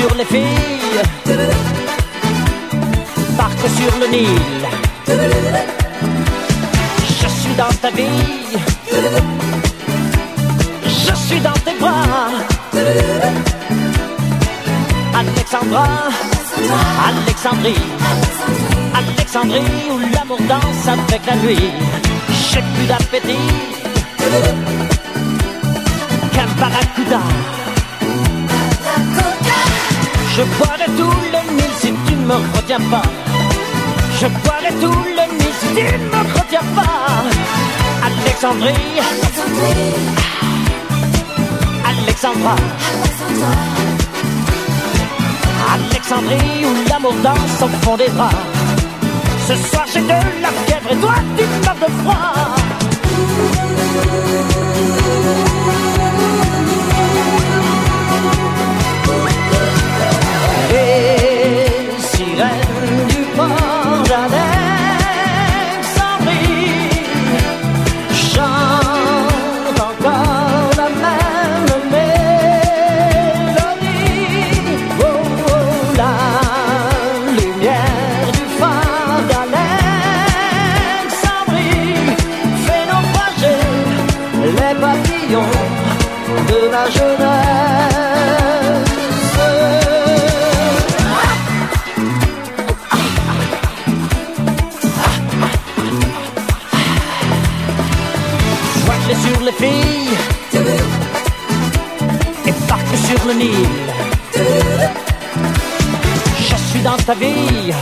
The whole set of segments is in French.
sur les filles, barque sur le Nil. Je suis dans ta vie, je suis dans tes bras. Alexandra, Alexandrie, Alexandrie où l'amour danse avec la nuit. J'ai plus d'appétit qu'un barracuda. Je boirai tout le Nil si tu ne me retiens pas. Je boirai tout le Nil si tu ne me retiens pas. Alexandrie, Alexandra, Alexandrie où l'amour danse au fond des draps. Ce soir j'ai de la fièvre et toi tu meurs de froid. Les sirènes du port d'Alexandrie chantent encore la même mélodie. Oh, oh, la lumière du phare d'Alexandrie fait naufrager les papillons de la jeunesse. Sur les filles et barque sur le Nil. Je suis dans ta vie,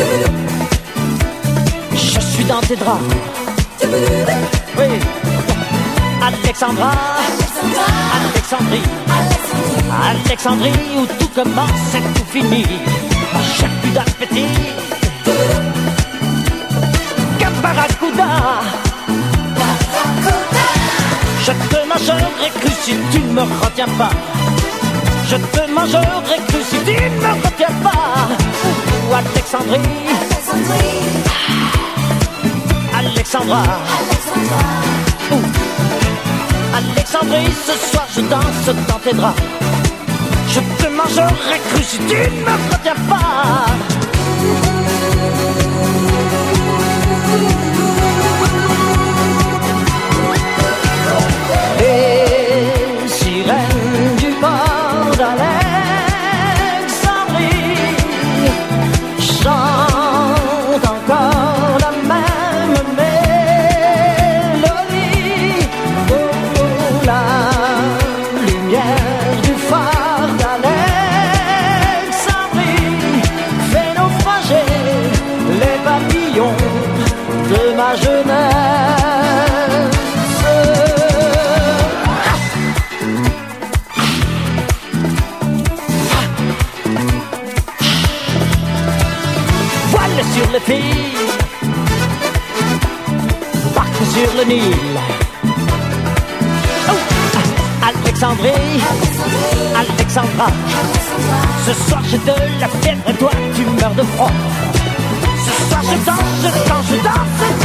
je suis dans tes draps. Oui, Alexandra, Alexandrie, Alexandrie où tout commence et tout finit. J'ai plus d'appétit qu'un barracuda. Je te mangerai cru si tu ne me retiens pas. Je te mangerai cru si tu ne me retiens pas. Ou Alexandrie, Alexandra, Alexandrie, ce soir je danse dans tes draps. Je te mangerai cru si tu ne me retiens pas. Les sirènes du port d'Alexandrie chantent encore la même mélodie. Oh, la lumière du phare d'Alexandrie fait naufrager les papillons de ma jeunesse. Sur les filles, barque sur le Nil. Oh, Alexandrie, Alexandra, ce soir j'ai de la fièvre et toi tu meurs de froid. Ce soir je danse, je danse, je danse.